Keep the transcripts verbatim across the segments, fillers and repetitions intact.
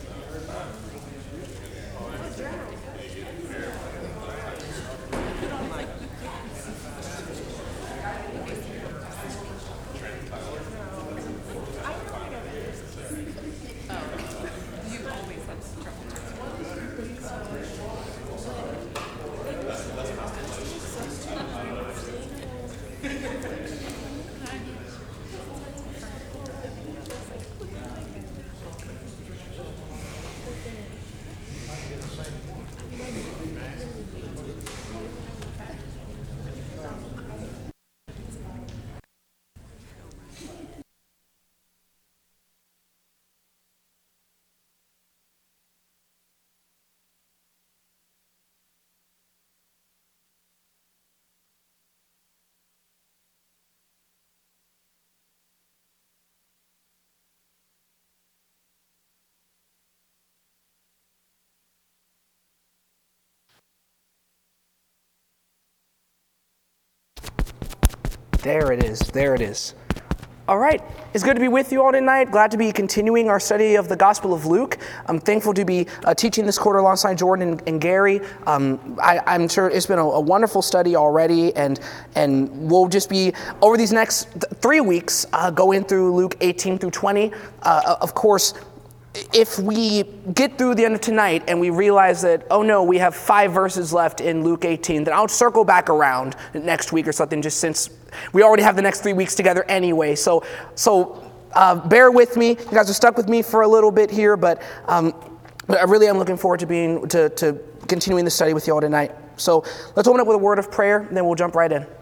There it is. There it is. All right. It's good to be with you all tonight. Glad to be continuing our study of the Gospel of Luke. I'm thankful to be uh, teaching this quarter alongside Jordan and, and Gary. Um, I, I'm sure it's been a, a wonderful study already, and and we'll just be, over these next th- three weeks, uh, going through Luke eighteen through twenty. Uh, of course, if we get through the end of tonight and we realize that, oh no, we have five verses left in Luke eighteen, then I'll circle back around next week or something, just since we already have the next three weeks together anyway. So so uh, bear with me. You guys are stuck with me for a little bit here, but, um, but I really am looking forward to being to, to continuing the study with you all tonight. So let's open up with a word of prayer, and then we'll jump right in.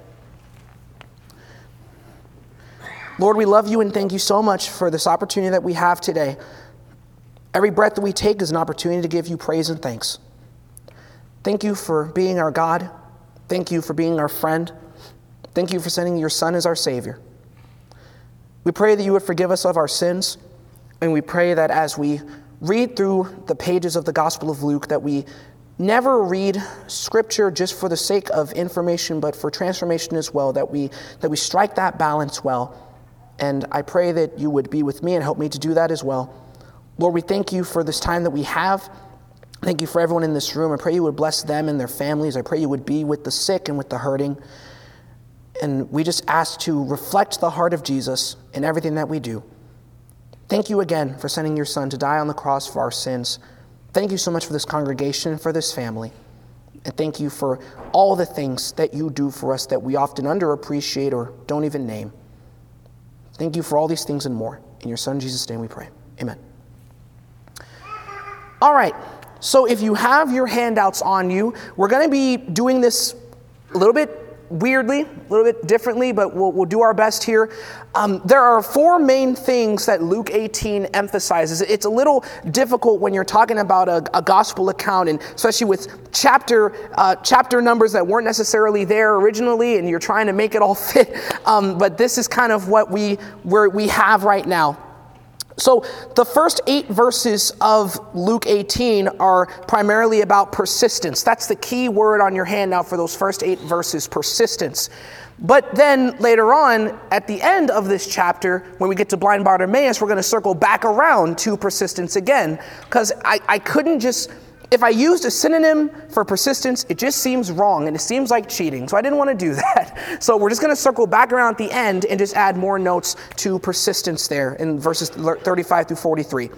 Lord, we love you and thank you so much for this opportunity that we have today. Every breath that we take is an opportunity to give you praise and thanks. Thank you for being our God. Thank you for being our friend. Thank you for sending your Son as our Savior. We pray that you would forgive us of our sins, and we pray that as we read through the pages of the Gospel of Luke, that we never read Scripture just for the sake of information, but for transformation as well, that we that we strike that balance well. And I pray that you would be with me and help me to do that as well. Lord, we thank you for this time that we have. Thank you for everyone in this room. I pray you would bless them and their families. I pray you would be with the sick and with the hurting. And we just ask to reflect the heart of Jesus in everything that we do. Thank you again for sending your Son to die on the cross for our sins. Thank you so much for this congregation and for this family. And thank you for all the things that you do for us that we often underappreciate or don't even name. Thank you for all these things and more. In your Son, Jesus' name we pray. Amen. All right, so if you have your handouts on you, we're going to be doing this a little bit weirdly, a little bit differently, but we'll, we'll do our best here. Um, there are four main things that Luke eighteen emphasizes. It's a little difficult when you're talking about a, a gospel account, and especially with chapter uh, chapter numbers that weren't necessarily there originally, and you're trying to make it all fit. Um, but this is kind of what we where we have right now. So the first eight verses of Luke eighteen are primarily about persistence. That's the key word on your handout for those first eight verses, persistence. But then later on, at the end of this chapter, when we get to blind Bartimaeus, we're going to circle back around to persistence again. Because I, I couldn't just, if I used a synonym for persistence, it just seems wrong and it seems like cheating. So I didn't want to do that. So we're just going to circle back around at the end and just add more notes to persistence there in verses thirty-five through forty-three.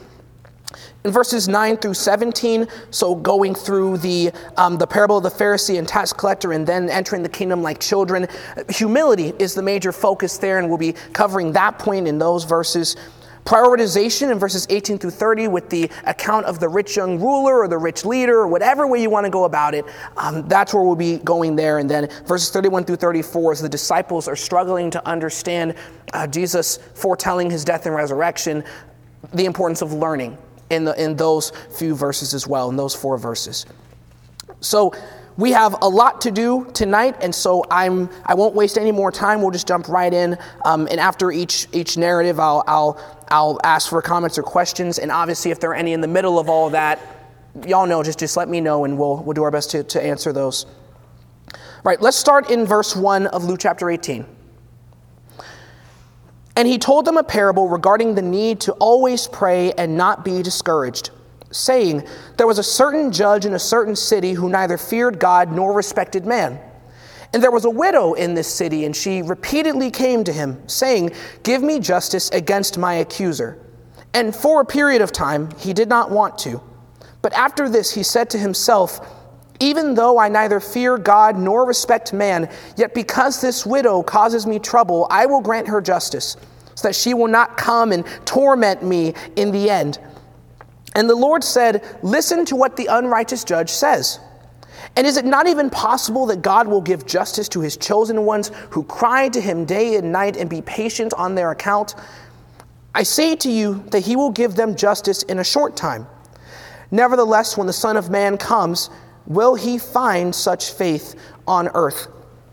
In verses nine through seventeen, so going through the um, the parable of the Pharisee and tax collector and then entering the kingdom like children, humility is the major focus there, and we'll be covering that point in those verses. Prioritization in verses eighteen through thirty with the account of the rich young ruler or the rich leader or whatever way you want to go about it. Um, that's where we'll be going there. And then verses thirty-one through thirty-four as the disciples are struggling to understand uh, Jesus foretelling his death and resurrection, the importance of learning in the in those few verses as well, in those four verses. So we have a lot to do tonight, and so I'm I won't waste any more time. We'll just jump right in. Um, and after each each narrative, I'll I'll I'll ask for comments or questions. And obviously, if there are any in the middle of all of that, y'all know, just just let me know, and we'll we'll do our best to to answer those. All right, let's start in verse one of Luke chapter eighteen. And he told them a parable regarding the need to always pray and not be discouraged. saying, "There was a certain judge in a certain city who neither feared God nor respected man. And there was a widow in this city, and she repeatedly came to him, saying, 'Give me justice against my accuser.' And for a period of time he did not want to. But after this he said to himself, 'Even though I neither fear God nor respect man, yet because this widow causes me trouble, I will grant her justice, so that she will not come and torment me in the end.' And the Lord said, 'Listen to what the unrighteous judge says. And is it not even possible that God will give justice to his chosen ones who cry to him day and night and be patient on their account? I say to you that he will give them justice in a short time. Nevertheless, when the Son of Man comes, will he find such faith on earth?'"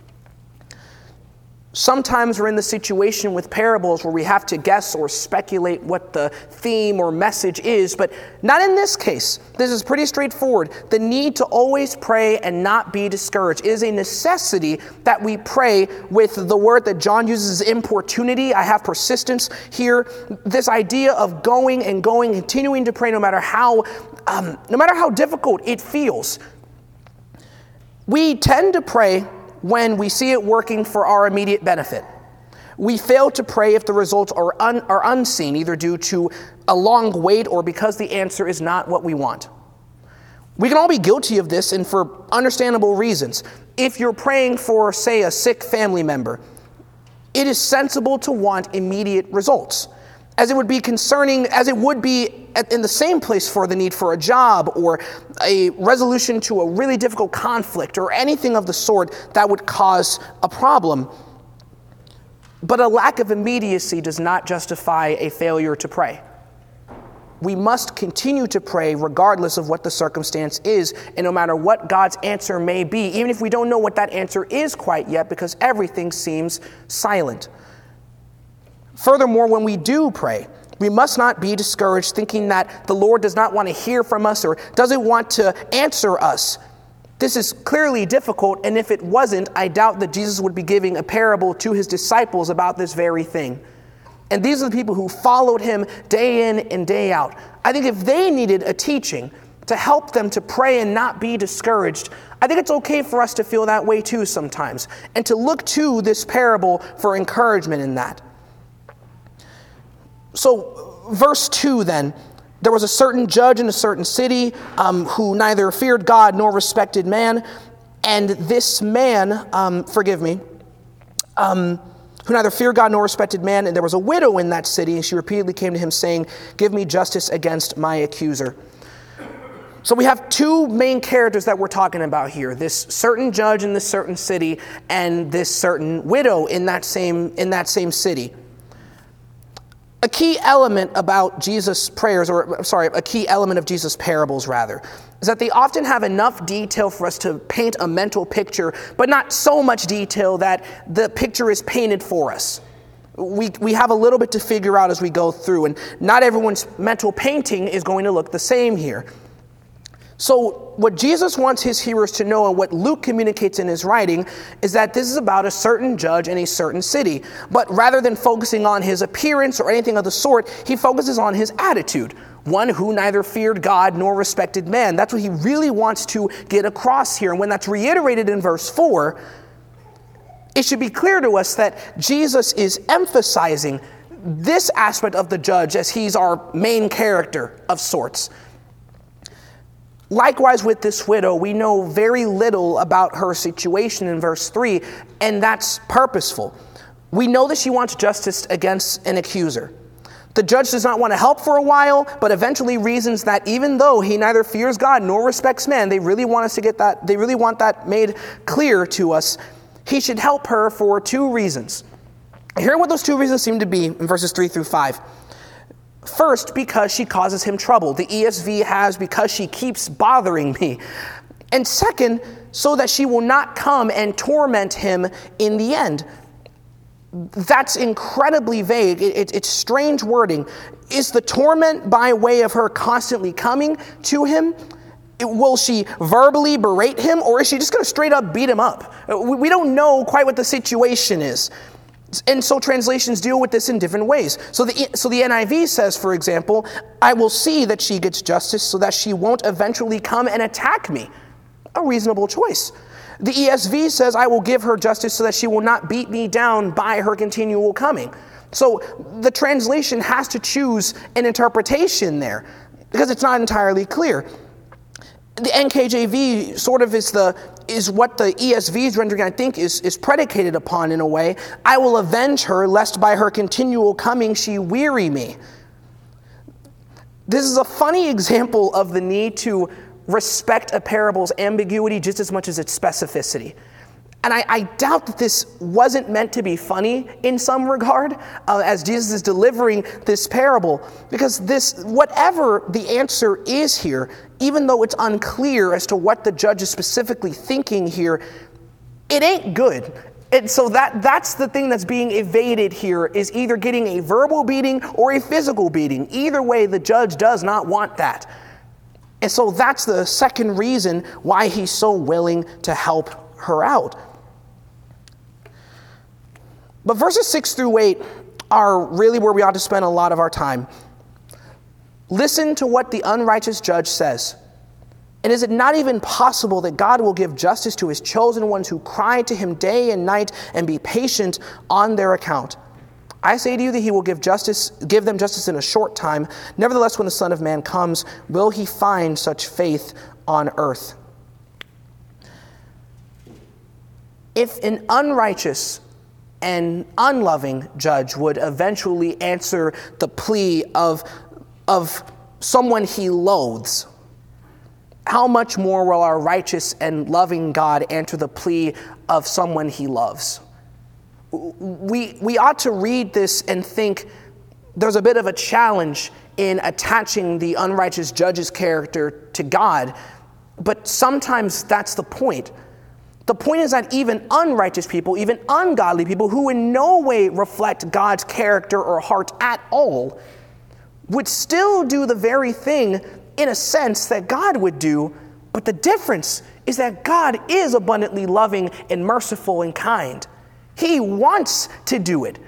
Sometimes we're in the situation with parables where we have to guess or speculate what the theme or message is, but not in this case. This is pretty straightforward. The need to always pray and not be discouraged is a necessity that we pray with the word that John uses, importunity. I have persistence here. This idea of going and going, continuing to pray no matter how, um, no matter how difficult it feels. We tend to pray when we see it working for our immediate benefit. We fail to pray if the results are, un, are unseen, either due to a long wait or because the answer is not what we want. We can all be guilty of this, and for understandable reasons. If you're praying for, say, a sick family member, it is sensible to want immediate results, as it would be concerning, as it would be at, in the same place for the need for a job or a resolution to a really difficult conflict or anything of the sort that would cause a problem. But a lack of immediacy does not justify a failure to pray. We must continue to pray regardless of what the circumstance is, and no matter what God's answer may be, even if we don't know what that answer is quite yet, because everything seems silent. Furthermore, when we do pray, we must not be discouraged thinking that the Lord does not want to hear from us or doesn't want to answer us. This is clearly difficult, and if it wasn't, I doubt that Jesus would be giving a parable to his disciples about this very thing. And these are the people who followed him day in and day out. I think if they needed a teaching to help them to pray and not be discouraged, I think it's okay for us to feel that way too sometimes, and to look to this parable for encouragement in that. So, verse two then, there was a certain judge in a certain city um, who neither feared God nor respected man. And this man, um, forgive me, um, who neither feared God nor respected man. And there was a widow in that city, and she repeatedly came to him saying, "Give me justice against my accuser." So we have two main characters that we're talking about here. This certain judge in this certain city and this certain widow in that same, in that same city. A key element about Jesus' prayers, or sorry, a key element of Jesus' parables, rather, is that they often have enough detail for us to paint a mental picture, but not so much detail that the picture is painted for us. We, we have a little bit to figure out as we go through, and not everyone's mental painting is going to look the same here. So what Jesus wants his hearers to know, and what Luke communicates in his writing, is that this is about a certain judge in a certain city. But rather than focusing on his appearance or anything of the sort, he focuses on his attitude. One who neither feared God nor respected man. That's what he really wants to get across here. And when that's reiterated in verse four, it should be clear to us that Jesus is emphasizing this aspect of the judge as he's our main character of sorts. Likewise with this widow, we know very little about her situation in verse three, and that's purposeful. We know that she wants justice against an accuser. The judge does not want to help for a while, but eventually reasons that even though he neither fears God nor respects man, they really want us to get that, they really want that made clear to us. He should help her for two reasons. Here are what those two reasons seem to be in verses three through five. First, because she causes him trouble. The E S V has, because she keeps bothering me. And second, so that she will not come and torment him in the end. That's incredibly vague. It, it, it's strange wording. Is the torment by way of her constantly coming to him? Will she verbally berate him, or is she just going to straight up beat him up? We, we don't know quite what the situation is. And so translations deal with this in different ways. So the, so the N I V says, for example, I will see that she gets justice so that she won't eventually come and attack me. A reasonable choice. The E S V says, I will give her justice so that she will not beat me down by her continual coming. So the translation has to choose an interpretation there because it's not entirely clear. The N K J V sort of is the is what the E S V's rendering, I think, is, is predicated upon in a way. I will avenge her, lest by her continual coming she weary me. This is a funny example of the need to respect a parable's ambiguity just as much as its specificity. And I, I doubt that this wasn't meant to be funny in some regard uh, as Jesus is delivering this parable, because this, whatever the answer is here, even though it's unclear as to what the judge is specifically thinking here, it ain't good. And so that that's the thing that's being evaded here, is either getting a verbal beating or a physical beating. Either way, the judge does not want that. And so that's the second reason why he's so willing to help her out. But verses six through eight are really where we ought to spend a lot of our time. Listen to what the unrighteous judge says. And is it not even possible that God will give justice to his chosen ones who cry to him day and night and be patient on their account? I say to you that he will give justice, give them justice in a short time. Nevertheless, when the Son of Man comes, will he find such faith on earth? If an unrighteous and unloving judge would eventually answer the plea of, of someone he loathes, how much more will our righteous and loving God answer the plea of someone he loves? We, we ought to read this and think there's a bit of a challenge in attaching the unrighteous judge's character to God, but sometimes that's the point. The point is that even unrighteous people, even ungodly people who in no way reflect God's character or heart at all, would still do the very thing in a sense that God would do, but the difference is that God is abundantly loving and merciful and kind. He wants to do it.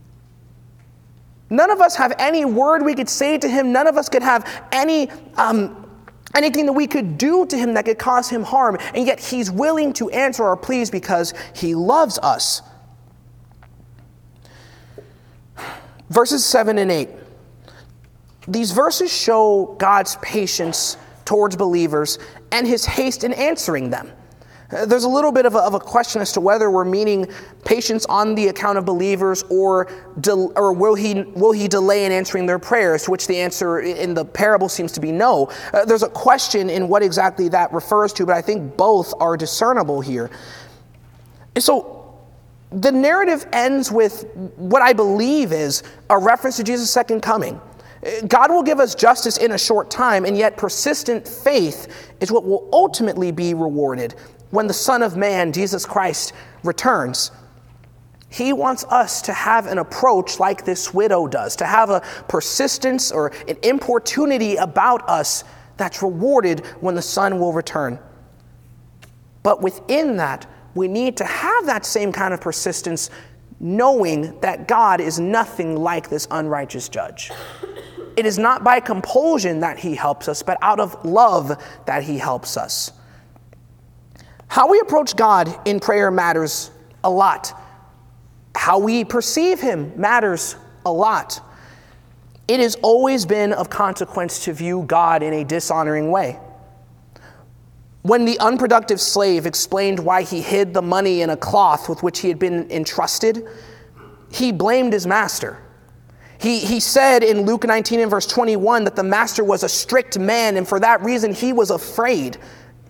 None of us have any word we could say to him. None of us could have any um, anything that we could do to him that could cause him harm. And yet he's willing to answer our pleas because he loves us. Verses seven and eight. These verses show God's patience towards believers and his haste in answering them. There's a little bit of a, of a question as to whether we're meaning patience on the account of believers or del- or will he will he delay in answering their prayers, to which the answer in the parable seems to be no. Uh, there's a question in what exactly that refers to, but I think both are discernible here. And so the narrative ends with what I believe is a reference to Jesus' second coming. God will give us justice in a short time, and yet persistent faith is what will ultimately be rewarded when the Son of Man, Jesus Christ, returns. He wants us to have an approach like this widow does, to have a persistence or an importunity about us that's rewarded when the Son will return. But within that, we need to have that same kind of persistence, knowing that God is nothing like this unrighteous judge. It is not by compulsion that he helps us, but out of love that he helps us. How we approach God in prayer matters a lot. How we perceive him matters a lot. It has always been of consequence to view God in a dishonoring way. When the unproductive slave explained why he hid the money in a cloth with which he had been entrusted, he blamed his master. He, he said in Luke nineteen and verse twenty-one that the master was a strict man, and for that reason he was afraid.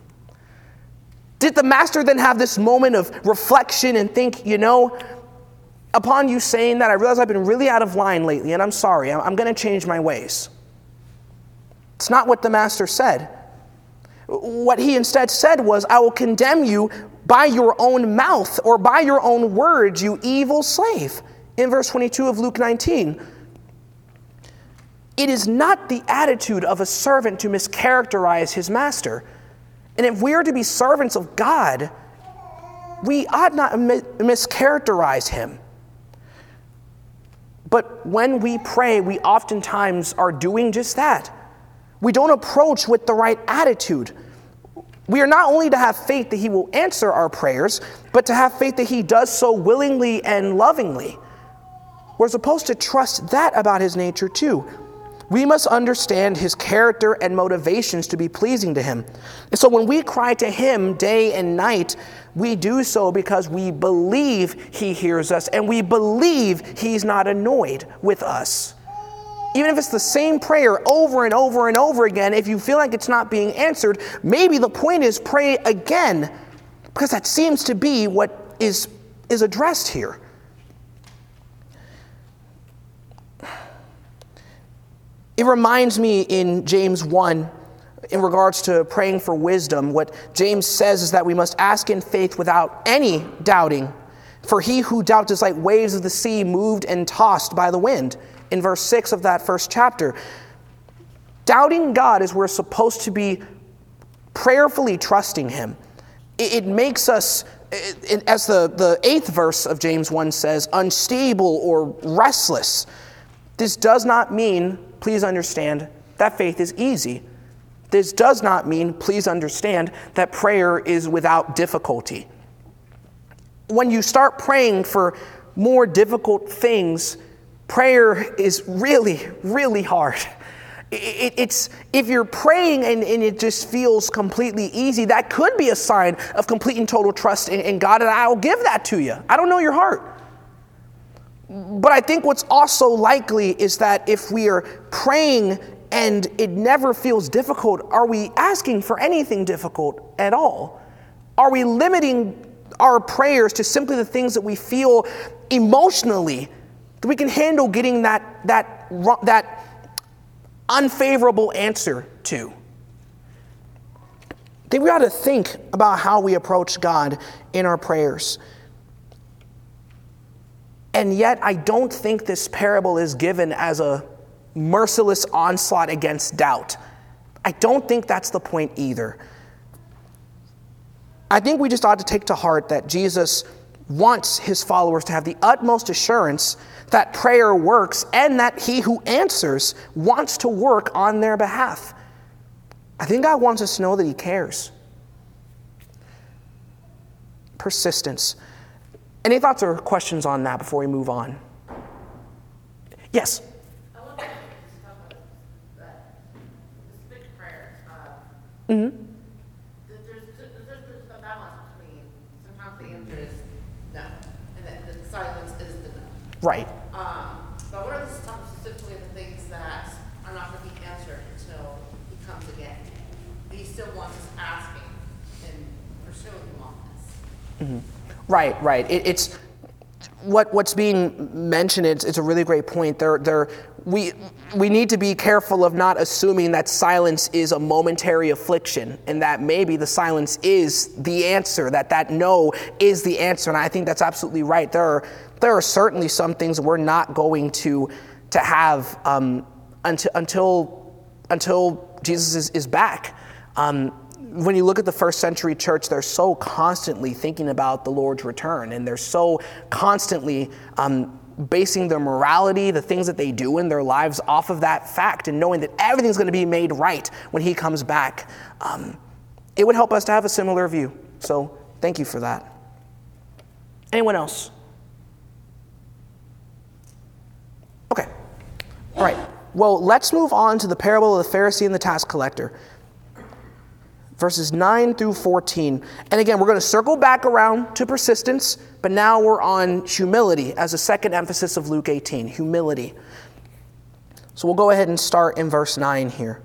Did the master then have this moment of reflection and think, you know, upon you saying that, I realize I've been really out of line lately, and I'm sorry, I'm, I'm going to change my ways? It's not what the master said. What he instead said was, I will condemn you by your own mouth or by your own words, you evil slave. In verse twenty-two of Luke nineteen. It is not the attitude of a servant to mischaracterize his master. And if we are to be servants of God, we ought not mischaracterize him. But when we pray, we oftentimes are doing just that. We don't approach with the right attitude. We are not only to have faith that he will answer our prayers, but to have faith that he does so willingly and lovingly. We're supposed to trust that about his nature too. We must understand his character and motivations to be pleasing to him. And so when we cry to him day and night, we do so because we believe he hears us and we believe he's not annoyed with us. Even if it's the same prayer over and over and over again, if you feel like it's not being answered, maybe the point is pray again, because that seems to be what is, is addressed here. It reminds me in James one, in regards to praying for wisdom, what James says is that we must ask in faith without any doubting. For he who doubts is like waves of the sea moved and tossed by the wind. In verse six of that first chapter. Doubting God is we're supposed to be prayerfully trusting him. It, it makes us, it, as the, the eighth verse of James one says, unstable or restless. This does not mean, please understand, that faith is easy. This does not mean, please understand, that prayer is without difficulty. When you start praying for more difficult things, prayer is really, really hard. It, it's if you're praying and, and it just feels completely easy, that could be a sign of complete and total trust in, in God, and I will give that to you. I don't know your heart. But I think what's also likely is that if we are praying and it never feels difficult, are we asking for anything difficult at all? Are we limiting our prayers to simply the things that we feel emotionally that we can handle getting that, that, that unfavorable answer to? I think we ought to think about how we approach God in our prayers. And yet, I don't think this parable is given as a merciless onslaught against doubt. I don't think that's the point either. I think we just ought to take to heart that Jesus wants his followers to have the utmost assurance that prayer works and that he who answers wants to work on their behalf. I think God wants us to know that he cares. Persistence. Any thoughts or questions on that before we move on? Yes? I want to talk about that specific prayer. Uh, Mm-hmm. there's, there's, there's a balance between sometimes the answer is no, and then the silence is the no. Right. Um, but what are the some specifically the things that are not going to be answered until he comes again? He still wants us asking and pursuing him on this. Mm-hmm. Right, right. It, it's what what's being mentioned. It's, it's a really great point. There, there. We we need to be careful of not assuming that silence is a momentary affliction, and that maybe the silence is the answer. That that no is the answer. And I think that's absolutely right. There are there are certainly some things we're not going to to have um, until until until Jesus is, is back. Um, When you look at the first century church, they're so constantly thinking about the Lord's return, and they're so constantly um, basing their morality, the things that they do in their lives, off of that fact, and knowing that everything's going to be made right when he comes back. Um, it would help us to have a similar view. So thank you for that. Anyone else? Okay. All right. Well, let's move on to the parable of the Pharisee and the tax collector. Verses nine through fourteen. And again, we're going to circle back around to persistence, but now we're on humility as a second emphasis of Luke eighteen, humility. So we'll go ahead and start in verse nine here.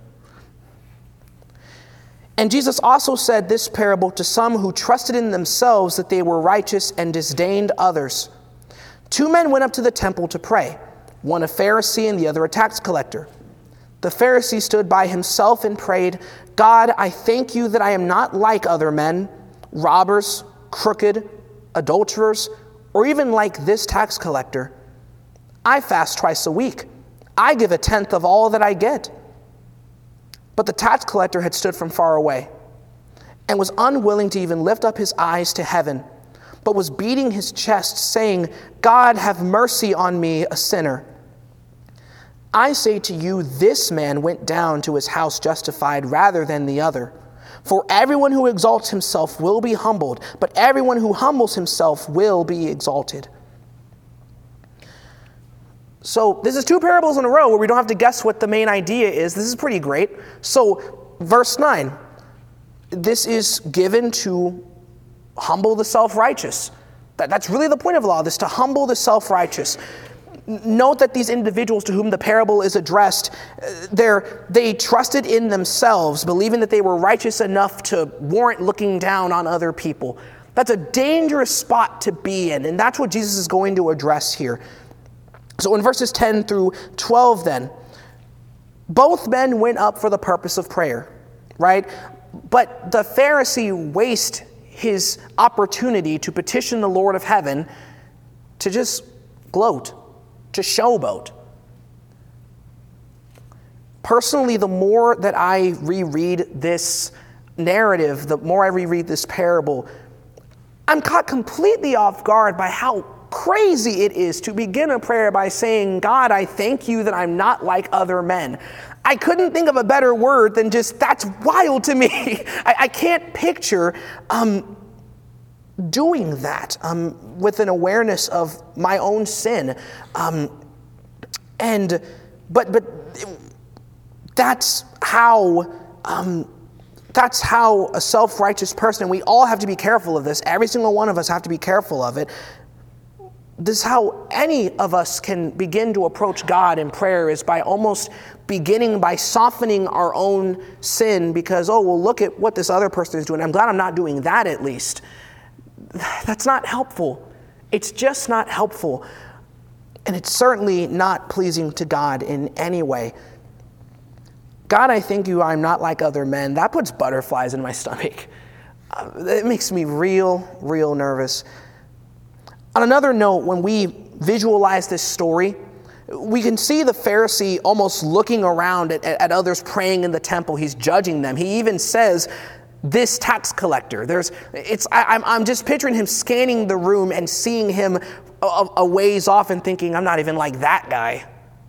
And Jesus also said this parable to some who trusted in themselves that they were righteous and disdained others. Two men went up to the temple to pray, one a Pharisee and the other a tax collector. The Pharisee stood by himself and prayed, God, I thank you that I am not like other men, robbers, crooked, adulterers, or even like this tax collector. I fast twice a week. I give a tenth of all that I get. But the tax collector had stood from far away and was unwilling to even lift up his eyes to heaven, but was beating his chest, saying, God, have mercy on me, a sinner. I say to you, this man went down to his house justified rather than the other. For everyone who exalts himself will be humbled, but everyone who humbles himself will be exalted." So this is two parables in a row where we don't have to guess what the main idea is. This is pretty great. So verse nine, this is given to humble the self-righteous. That, that's really the point of all this, to humble the self-righteous. Note that these individuals to whom the parable is addressed, they're, they trusted in themselves, believing that they were righteous enough to warrant looking down on other people. That's a dangerous spot to be in, and that's what Jesus is going to address here. So in verses ten through twelve then, both men went up for the purpose of prayer, right? But the Pharisee wasted his opportunity to petition the Lord of heaven to just gloat, to showboat. Personally, the more that I reread this narrative, the more I reread this parable, I'm caught completely off guard by how crazy it is to begin a prayer by saying, "God, I thank you that I'm not like other men." I couldn't think of a better word than just, that's wild to me. I, I can't picture um, doing that um, with an awareness of my own sin. Um, and, but, but that's how, um, that's how a self-righteous person, and we all have to be careful of this. Every single one of us have to be careful of it. This is how any of us can begin to approach God in prayer, is by almost beginning by softening our own sin because, oh, well, look at what this other person is doing. I'm glad I'm not doing that at least. That's not helpful. It's just not helpful. And it's certainly not pleasing to God in any way. God, I thank you I'm not like other men. That puts butterflies in my stomach. Uh, it makes me real, real nervous. On another note, when we visualize this story, we can see the Pharisee almost looking around at, at others praying in the temple. He's judging them. He even says, "This tax collector." There's, it's. I, I'm, I'm just picturing him scanning the room and seeing him a, a ways off and thinking, "I'm not even like that guy."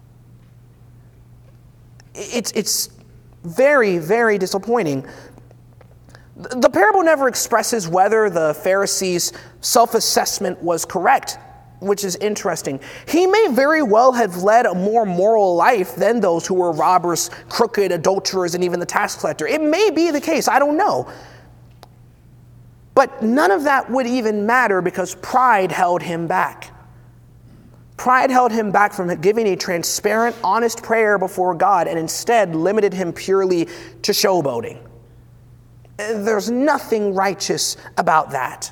It's, it's very, very disappointing. The parable never expresses whether the Pharisee's self-assessment was correct, which is interesting. He may very well have led a more moral life than those who were robbers, crooked, adulterers, and even the tax collector. It may be the case, I don't know. But none of that would even matter because pride held him back. Pride held him back from giving a transparent, honest prayer before God, and instead limited him purely to showboating. There's nothing righteous about that.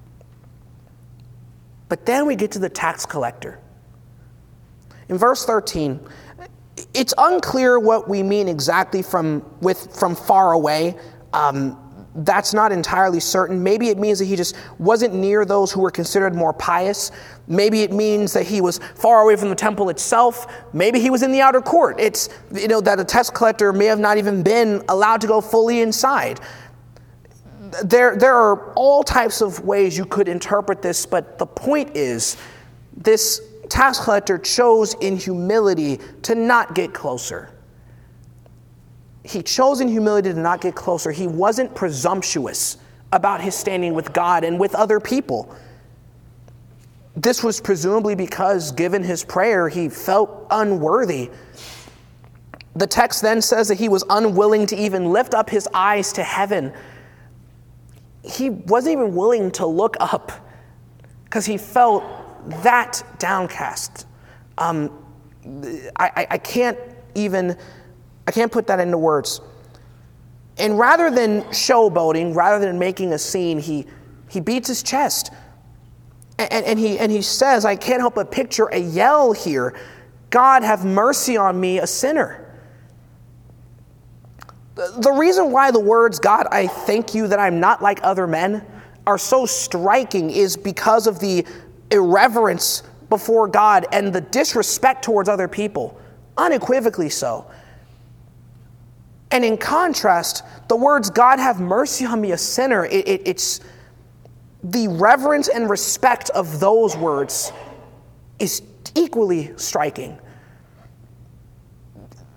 But then we get to the tax collector. In verse thirteen, it's unclear what we mean exactly from with from far away. Um, that's not entirely certain. Maybe it means that he just wasn't near those who were considered more pious. Maybe it means that he was far away from the temple itself. Maybe he was in the outer court. It's, you know, that a tax collector may have not even been allowed to go fully inside. There, there are all types of ways you could interpret this, but the point is, this tax collector chose in humility to not get closer. He chose in humility to not get closer. He wasn't presumptuous about his standing with God and with other people. This was presumably because, given his prayer, he felt unworthy. The text then says that he was unwilling to even lift up his eyes to heaven. He wasn't even willing to look up because he felt that downcast. Um, I, I, I can't even, I can't put that into words. And rather than showboating, rather than making a scene, he, he beats his chest. And, and, he, and he says, I can't help but picture a yell here. God, have mercy on me, a sinner. The reason why the words, God, I thank you that I'm not like other men, are so striking is because of the irreverence before God and the disrespect towards other people, unequivocally so. And in contrast, the words, God, have mercy on me, a sinner, it, it, it's the reverence and respect of those words is equally striking.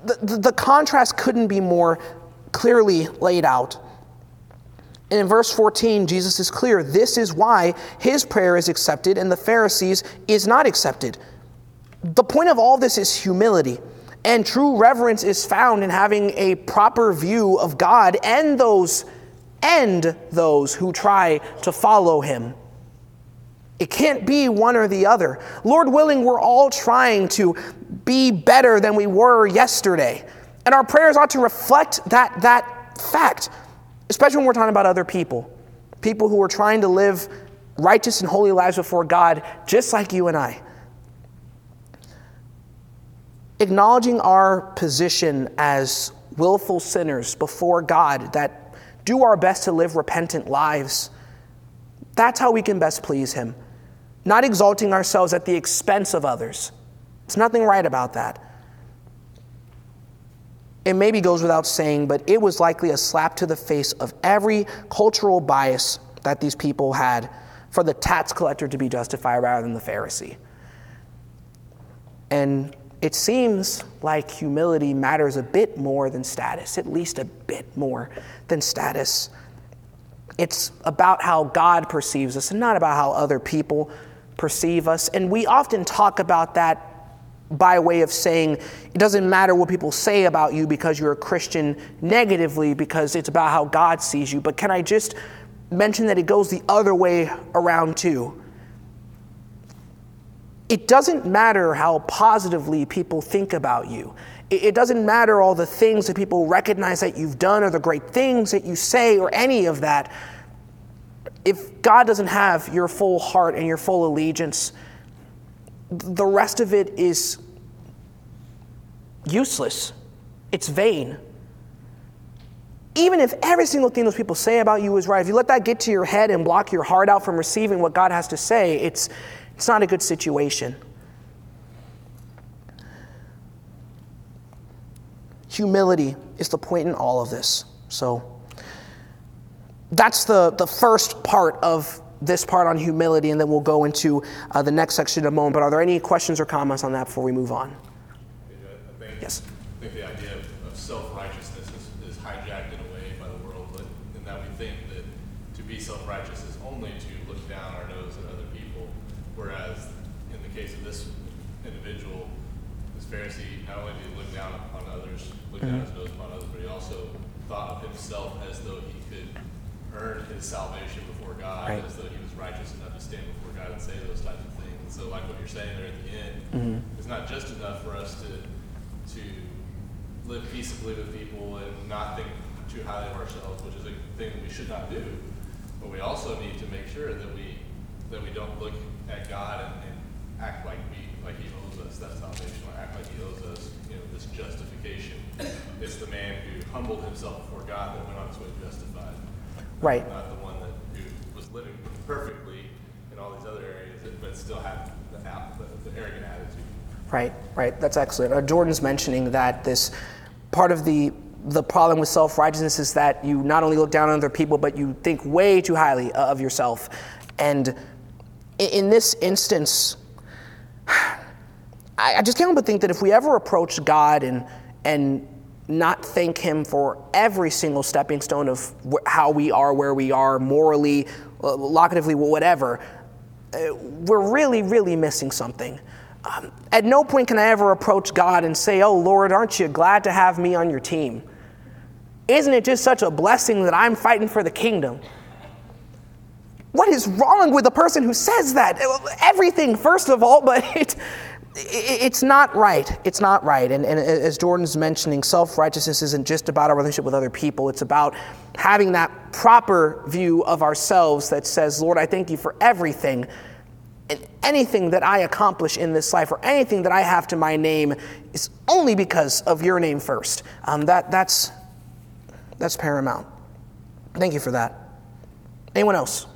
the, the, the contrast couldn't be more clearly laid out. And in verse fourteen, Jesus is clear. This is why his prayer is accepted and the Pharisees is not accepted. The point of all this is humility. And true reverence is found in having a proper view of God and those, and those who try to follow him. It can't be one or the other. Lord willing, we're all trying to be better than we were yesterday. And our prayers ought to reflect that, that fact. Especially when we're talking about other people. People who are trying to live righteous and holy lives before God, just like you and I. Acknowledging our position as willful sinners before God that do our best to live repentant lives, that's how we can best please him. Not exalting ourselves at the expense of others. There's nothing right about that. It maybe goes without saying, but it was likely a slap to the face of every cultural bias that these people had for the tax collector to be justified rather than the Pharisee. And it seems like humility matters a bit more than status, at least a bit more than status. It's about how God perceives us and not about how other people perceive us. And we often talk about that by way of saying it doesn't matter what people say about you because you're a Christian negatively, because it's about how God sees you. But can I just mention that it goes the other way around too? It doesn't matter how positively people think about you. It doesn't matter all the things that people recognize that you've done or the great things that you say or any of that. If God doesn't have your full heart and your full allegiance, the rest of it is useless. It's vain. Even if every single thing those people say about you is right, if you let that get to your head and block your heart out from receiving what God has to say, it's it's not a good situation. Humility is the point in all of this. So that's the, the first part of this part on humility, and then we'll go into uh, the next section in a moment. But are there any questions or comments on that before we move on? I think, yes. I think the idea of, of self-righteousness is, is hijacked in a way by the world, but in that we think that to be self-righteous is only to look down our nose at other people, whereas in the case of this individual, this Pharisee, not only did he look down upon others, look mm-hmm. down his nose upon others, but he also thought of himself as though he could earn his salvation before God, right. as though he was righteous enough to stand before God and say those types of things. And so like what you're saying there at the end, mm-hmm. it's not just enough for us to to live peaceably with people and not think too highly of ourselves, which is a thing that we should not do. But we also need to make sure that we that we don't look at God and, and act like we like he owes us that salvation, or act like he owes us, you know, this justification. It's the man who humbled himself before God that went on his way justified. Right. Not the one that who was living perfectly in all these other areas, but still had the, the, the arrogant attitude. Right, right. That's excellent. Uh, Jordan's mentioning that this part of the the problem with self-righteousness is that you not only look down on other people, but you think way too highly of yourself. And in, in this instance, I, I just can't but think that if we ever approach God and and not thank him for every single stepping stone of wh- how we are, where we are, morally, uh, locatively, whatever, uh, we're really, really missing something. Um, at no point can I ever approach God and say, oh, Lord, aren't you glad to have me on your team? Isn't it just such a blessing that I'm fighting for the kingdom? What is wrong with the person who says that? Everything, first of all, but it, It's not right. It's not right. And, and as Jordan's mentioning, self-righteousness isn't just about our relationship with other people. It's about having that proper view of ourselves that says, Lord, I thank you for everything. And anything that I accomplish in this life or anything that I have to my name is only because of your name first. Um, that that's that's paramount. Thank you for that. Anyone else?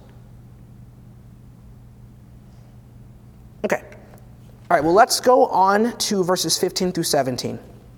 Okay. All right, well, let's go on to verses fifteen through seventeen.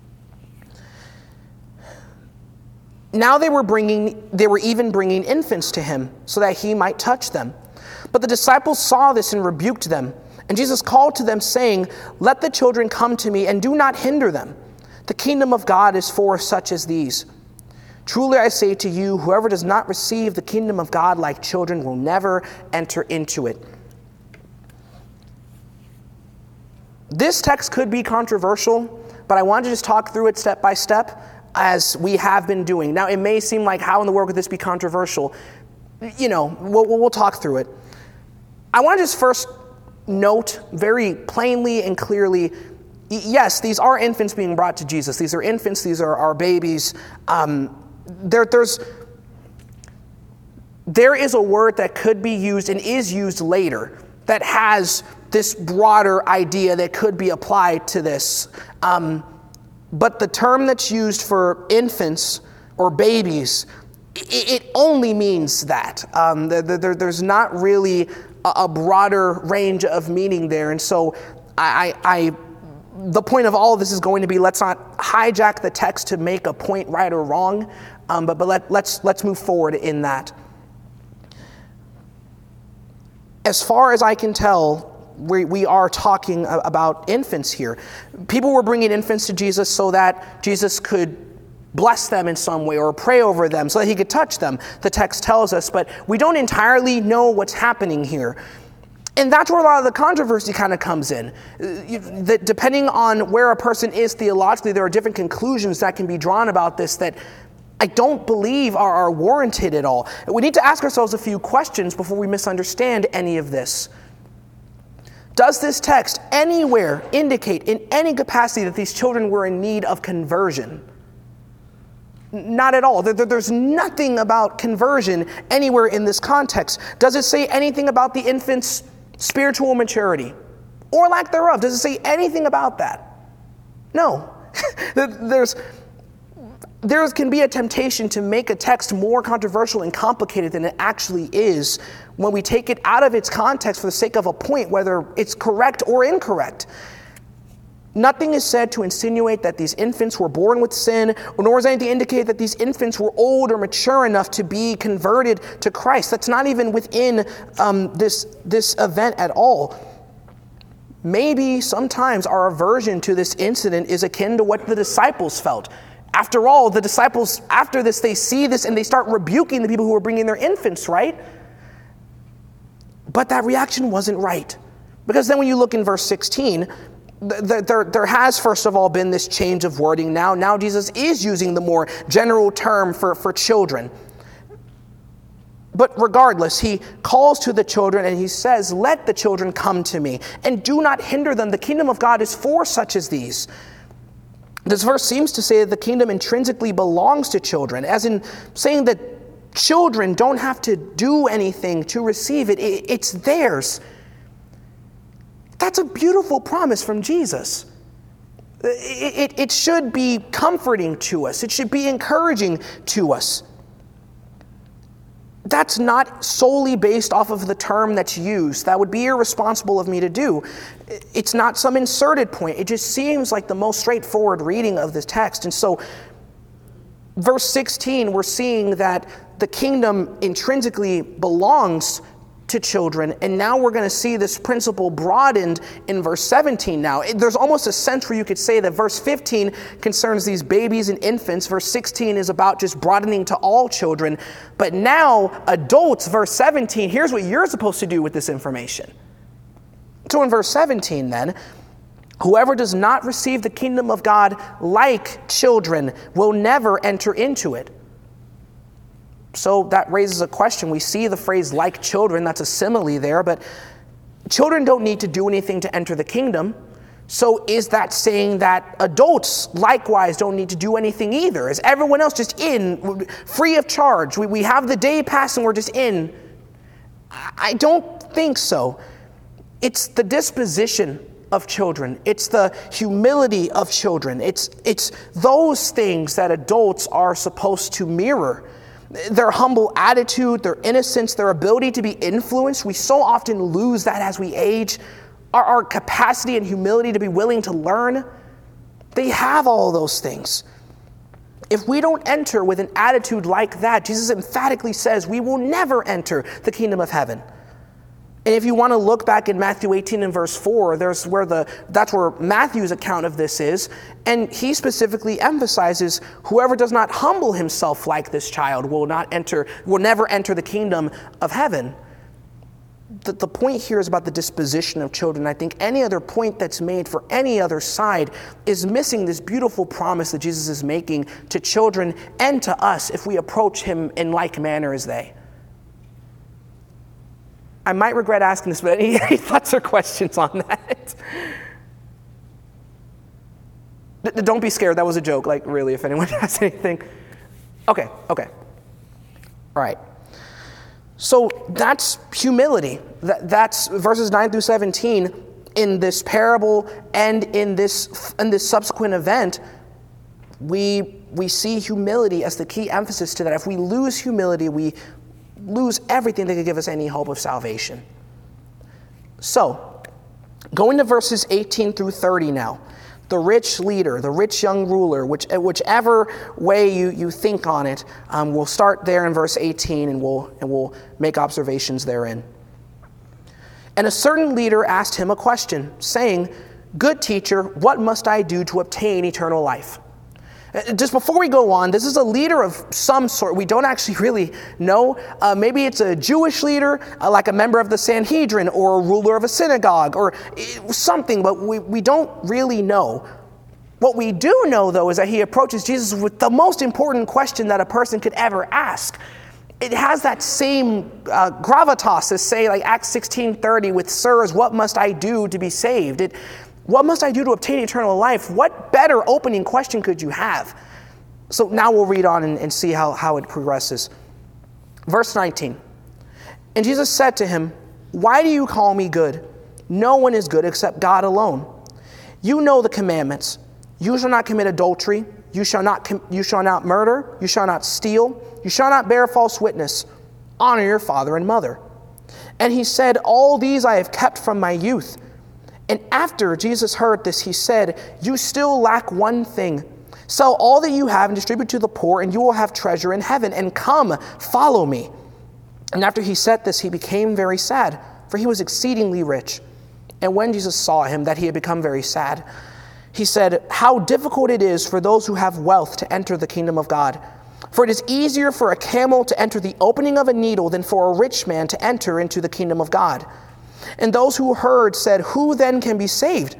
Now they were bringing, they were even bringing infants to him so that he might touch them. But the disciples saw this and rebuked them. And Jesus called to them, saying, let the children come to me and do not hinder them, The kingdom of God is for such as these. Truly I say to you, whoever does not receive the kingdom of God like children will never enter into it. This text could be controversial, but I want to just talk through it step by step as we have been doing. Now, it may seem like, how in the world could this be controversial? You know, we'll, we'll talk through it. I want to just first note very plainly and clearly, yes, these are infants being brought to Jesus. These are infants. These are our babies. Um, there, there's, there is a word that could be used and is used later that has this broader idea that could be applied to this. Um, but the term that's used for infants or babies, it, it only means that. Um, there, there, there's not really a, a broader range of meaning there. And so I, I, the point of all of this is going to be, let's not hijack the text to make a point right or wrong, um, but, but let, let's, let's move forward in that. As far as I can tell, we, we are talking about infants here. People were bringing infants to Jesus so that Jesus could bless them in some way or pray over them so that he could touch them, the text tells us, but we don't entirely know what's happening here. And that's where a lot of the controversy kind of comes in. That depending on where a person is theologically, there are different conclusions that can be drawn about this that I don't believe are, are warranted at all. We need to ask ourselves a few questions before we misunderstand any of this. Does this text anywhere indicate in any capacity that these children were in need of conversion? Not at all. There, there, there's nothing about conversion anywhere in this context. Does it say anything about the infant's spiritual maturity or lack thereof? Does it say anything about that? No. There's... There can be a temptation to make a text more controversial and complicated than it actually is when we take it out of its context for the sake of a point, whether it's correct or incorrect. Nothing is said to insinuate that these infants were born with sin, nor is anything to indicate that these infants were old or mature enough to be converted to Christ. That's not even within um, this, this event at all. Maybe sometimes our aversion to this incident is akin to what the disciples felt. After all, the disciples, after this, they see this and they start rebuking the people who are bringing their infants, right? But that reaction wasn't right. Because then when you look in verse sixteen, th- there, there has, first of all, been this change of wording now. Now Jesus is using the more general term for, for children. But regardless, he calls to the children and he says, "Let the children come to me, and do not hinder them. The kingdom of God is for such as these." This verse seems to say that the kingdom intrinsically belongs to children, as in saying that children don't have to do anything to receive it. It's theirs. That's a beautiful promise from Jesus. It, it, it should be comforting to us. It should be encouraging to us. That's not solely based off of the term that's used. That would be irresponsible of me to do. It's not some inserted point. It just seems like the most straightforward reading of this text. And so, verse sixteen, we're seeing that the kingdom intrinsically belongs to children, and now we're going to see this principle broadened in verse seventeen now. There's almost a sense where you could say that verse fifteen concerns these babies and infants. Verse sixteen is about just broadening to all children. But now, adults, verse seventeen, here's what you're supposed to do with this information. So in verse seventeen then, whoever does not receive the kingdom of God like children will never enter into it. So that raises a question. We see the phrase "like children," that's a simile there, but children don't need to do anything to enter the kingdom. So is that saying that adults likewise don't need to do anything either? Is everyone else just in, free of charge? We, we have the day pass and we're just in? I don't think so. It's the disposition of children. It's the humility of children. It's, it's those things that adults are supposed to mirror. Their humble attitude, their innocence, their ability to be influenced. We so often lose that as we age. Our, our capacity and humility to be willing to learn. They have all those things. If we don't enter with an attitude like that, Jesus emphatically says we will never enter the kingdom of heaven. And if you want to look back in Matthew eighteen and verse four, there's where the that's where Matthew's account of this is, and he specifically emphasizes whoever does not humble himself like this child will not enter, will never enter the kingdom of heaven. The, the point here is about the disposition of children. I think any other point that's made for any other side is missing this beautiful promise that Jesus is making to children and to us if we approach him in like manner as they. I might regret asking this, but any, any thoughts or questions on that? D- don't be scared. That was a joke. Like, really, if anyone has anything. Okay, okay. All right. So that's humility. That, that's verses nine through seventeen in this parable and in this in this subsequent event. We we see humility as the key emphasis to that. If we lose humility, we lose everything that could give us any hope of salvation. So, going to verses eighteen through thirty now. The rich leader, the rich young ruler, which, whichever way you, you think on it, um, we'll start there in verse eighteen and we'll, and we'll make observations therein. And a certain leader asked him a question, saying, "Good teacher, what must I do to obtain eternal life?" Just before we go on, this is a leader of some sort. We don't actually really know. Uh, maybe it's a Jewish leader, uh, like a member of the Sanhedrin, or a ruler of a synagogue, or something, but we, we don't really know. What we do know, though, is that he approaches Jesus with the most important question that a person could ever ask. It has that same uh, gravitas as, say, like Acts sixteen thirty with, "Sirs, what must I do to be saved?" It, What must I do to obtain eternal life? What better opening question could you have? So now we'll read on and, and see how, how it progresses. Verse nineteen. And Jesus said to him, "Why do you call me good? No one is good except God alone. You know the commandments. You shall not commit adultery. You shall not com- you shall not murder. You shall not steal. You shall not bear false witness. Honor your father and mother." And he said, "All these I have kept from my youth." And after Jesus heard this, he said, "You still lack one thing. Sell all that you have and distribute to the poor, and you will have treasure in heaven. And come, follow me." And after he said this, he became very sad, for he was exceedingly rich. And when Jesus saw him, that he had become very sad, he said, "How difficult it is for those who have wealth to enter the kingdom of God. For it is easier for a camel to enter the opening of a needle than for a rich man to enter into the kingdom of God." And those who heard said, "Who then can be saved?"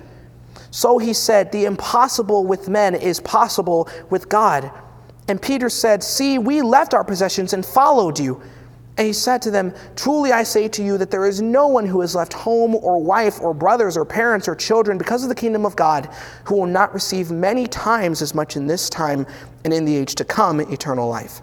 So he said, "The impossible with men is possible with God." And Peter said, "See, we left our possessions and followed you." And he said to them, "Truly I say to you that there is no one who has left home or wife or brothers or parents or children because of the kingdom of God who will not receive many times as much in this time and in the age to come eternal life."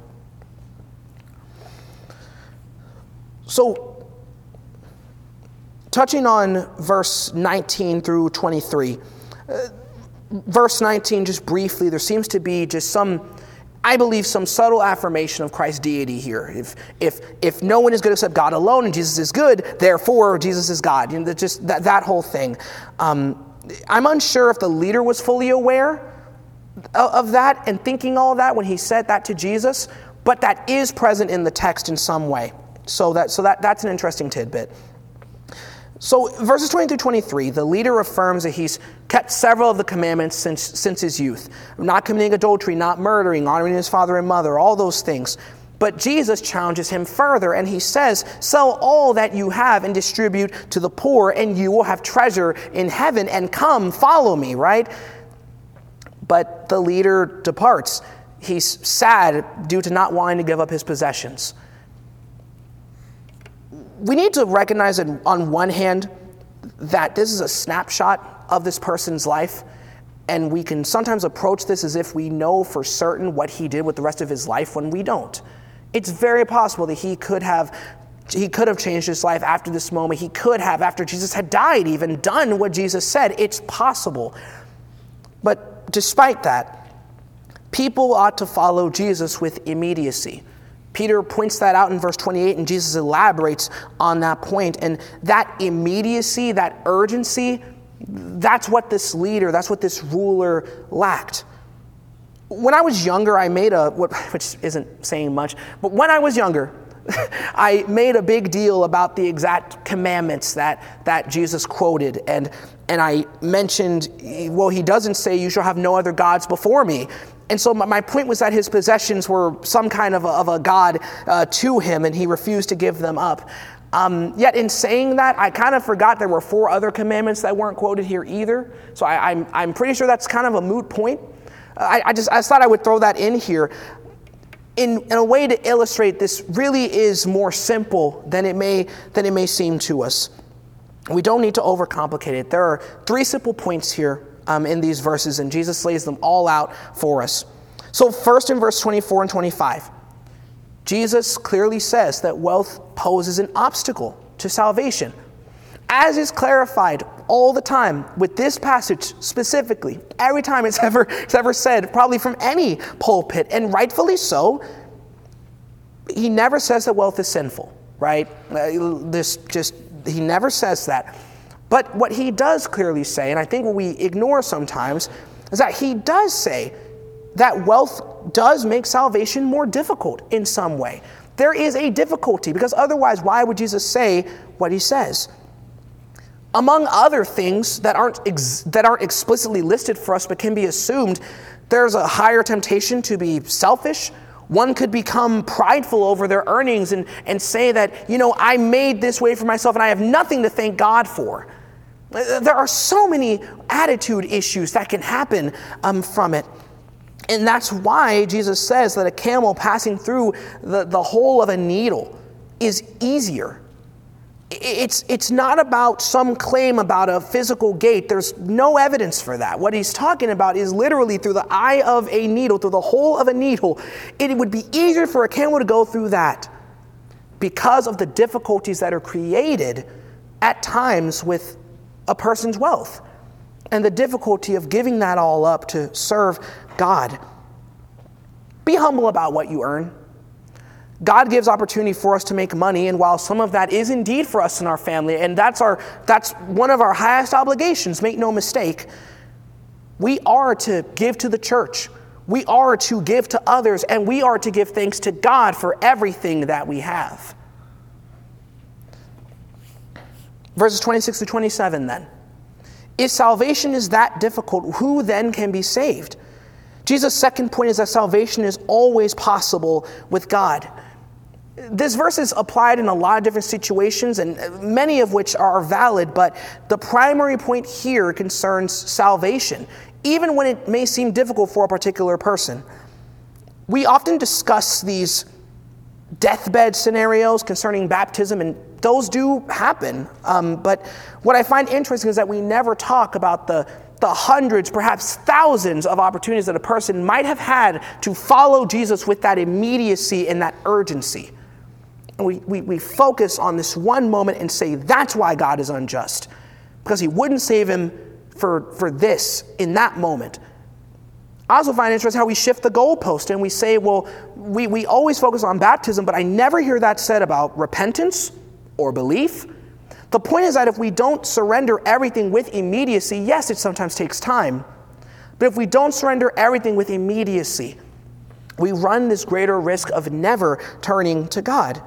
So, touching on verse nineteen through twenty-three. Uh, verse nineteen, just briefly, there seems to be just some, I believe, some subtle affirmation of Christ's deity here. If if if no one is good except God alone, and Jesus is good, therefore Jesus is God. You know, just that, that whole thing. Um, I'm unsure if the leader was fully aware of that and thinking all that when he said that to Jesus, but that is present in the text in some way. So that so that that's an interesting tidbit. So verses twenty through twenty-three, the leader affirms that he's kept several of the commandments since, since his youth. Not committing adultery, not murdering, honoring his father and mother, all those things. But Jesus challenges him further, and he says, "Sell all that you have and distribute to the poor, and you will have treasure in heaven, and come, follow me," right? But the leader departs. He's sad due to not wanting to give up his possessions. We need to recognize that on one hand that this is a snapshot of this person's life, and we can sometimes approach this as if we know for certain what he did with the rest of his life when we don't. It's very possible that he could have he could have changed his life after this moment. He could have, after Jesus had died, even done what Jesus said. It's possible. But despite that, people ought to follow Jesus with immediacy. Peter points that out in verse twenty-eight, and Jesus elaborates on that point. And that immediacy, that urgency, that's what this leader, that's what this ruler lacked. When I was younger, I made a, which isn't saying much, but when I was younger, I made a big deal about the exact commandments that, that Jesus quoted, and, and I mentioned, well, he doesn't say you shall have no other gods before me. And so my, my point was that his possessions were some kind of a, of a god uh, to him, and he refused to give them up. Um, yet in saying that, I kind of forgot there were four other commandments that weren't quoted here either. So I, I'm, I'm pretty sure that's kind of a moot point. I, I, just, I just thought I would throw that in here in, in a way to illustrate this really is more simple than it may, than it may seem to us. We don't need to overcomplicate it. There are three simple points here um, in these verses, and Jesus lays them all out for us. So first in verse twenty-four and twenty-five, Jesus clearly says that wealth poses an obstacle to salvation, as is clarified all the time with this passage specifically. Every time it's ever, it's ever said, probably from any pulpit, and rightfully so, he never says that wealth is sinful, right? Uh, this just, he never says that. But what he does clearly say, and I think what we ignore sometimes, is that he does say that wealth does make salvation more difficult in some way. There is a difficulty, because otherwise, why would Jesus say what he says? Among other things that aren't ex- that aren't explicitly listed for us but can be assumed, there's a higher temptation to be selfish. One could become prideful over their earnings and, and say that, you know, I made this way for myself and I have nothing to thank God for. There are so many attitude issues that can happen um, from it. And that's why Jesus says that a camel passing through the, the hole of a needle is easier. It's, it's not about some claim about a physical gate. There's no evidence for that. What he's talking about is literally through the eye of a needle, through the hole of a needle. It would be easier for a camel to go through that because of the difficulties that are created at times with a person's wealth and the difficulty of giving that all up to serve God. Be humble about what you earn. God gives opportunity for us to make money, and while some of that is indeed for us and our family, and that's our that's one of our highest obligations, make no mistake, we are to give to the church. We are to give to others, and we are to give thanks to God for everything that we have. Verses twenty-six to twenty-seven then. If salvation is that difficult, who then can be saved? Jesus' second point is that salvation is always possible with God. This verse is applied in a lot of different situations, and many of which are valid, but the primary point here concerns salvation, even when it may seem difficult for a particular person. We often discuss these deathbed scenarios concerning baptism, and those do happen. Um, but what I find interesting is that we never talk about the, the hundreds, perhaps thousands of opportunities that a person might have had to follow Jesus with that immediacy and that urgency. And we, we, we focus on this one moment and say that's why God is unjust, because he wouldn't save him for, for this in that moment. I also find it interesting how we shift the goalpost and we say, well, we, we always focus on baptism, but I never hear that said about repentance or belief. The point is that if we don't surrender everything with immediacy, yes, it sometimes takes time, but if we don't surrender everything with immediacy, we run this greater risk of never turning to God.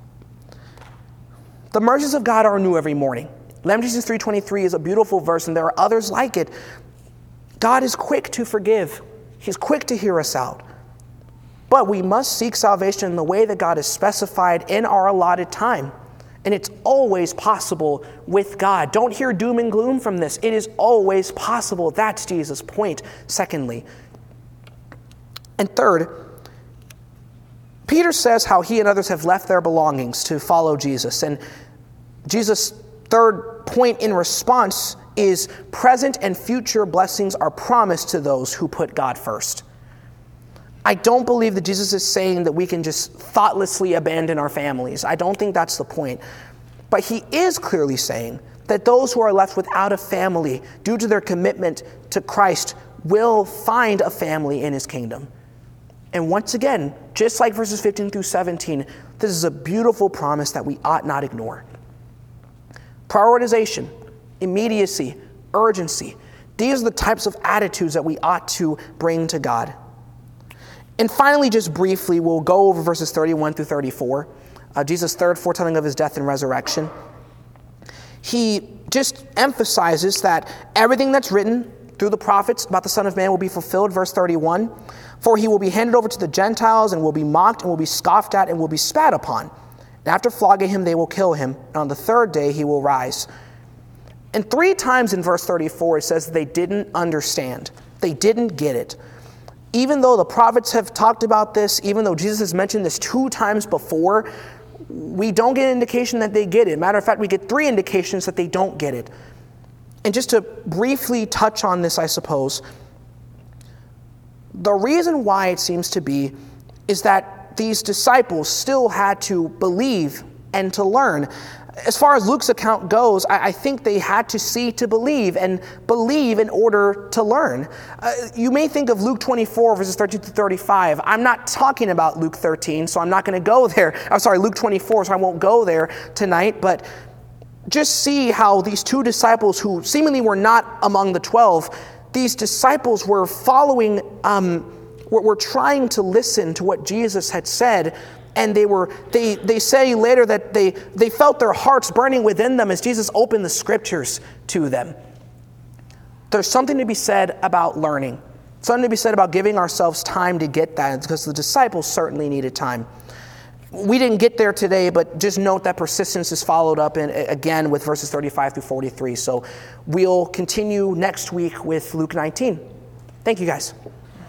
The mercies of God are new every morning. Lamentations three twenty-three is a beautiful verse, and there are others like it. God is quick to forgive. He's quick to hear us out. But we must seek salvation in the way that God has specified in our allotted time. And it's always possible with God. Don't hear doom and gloom from this. It is always possible. That's Jesus' point, secondly. And third, Peter says how he and others have left their belongings to follow Jesus. And Jesus' third point in response is present and future blessings are promised to those who put God first. I don't believe that Jesus is saying that we can just thoughtlessly abandon our families. I don't think that's the point. But he is clearly saying that those who are left without a family due to their commitment to Christ will find a family in his kingdom. And once again, just like verses fifteen through seventeen, this is a beautiful promise that we ought not ignore. Prioritization, immediacy, urgency. These are the types of attitudes that we ought to bring to God. And finally, just briefly, we'll go over verses thirty-one through thirty-four. uh, Jesus' third foretelling of his death and resurrection. He just emphasizes that everything that's written through the prophets about the Son of Man will be fulfilled. Verse thirty-one, for he will be handed over to the Gentiles and will be mocked and will be scoffed at and will be spat upon. And after flogging him, they will kill him. And on the third day, he will rise. And three times in verse thirty-four, it says they didn't understand. They didn't get it. Even though the prophets have talked about this, even though Jesus has mentioned this two times before, we don't get an indication that they get it. Matter of fact, we get three indications that they don't get it. And just to briefly touch on this, I suppose, the reason why it seems to be is that these disciples still had to believe and to learn. As far as Luke's account goes, I, I think they had to see to believe and believe in order to learn. Uh, you may think of Luke twenty-four, verses thirteen to thirty-five. I'm not talking about Luke thirteen, so I'm not going to go there. I'm sorry, Luke twenty-four, so I won't go there tonight. But just see how these two disciples who seemingly were not among the twelve, these disciples were following, um, were, were trying to listen to what Jesus had said. And they were, they, they say later that they, they felt their hearts burning within them as Jesus opened the scriptures to them. There's something to be said about learning. Something to be said about giving ourselves time to get that, because the disciples certainly needed time. We didn't get there today, but just note that persistence is followed up in, again with verses thirty-five through forty-three. So we'll continue next week with Luke nineteen. Thank you, guys.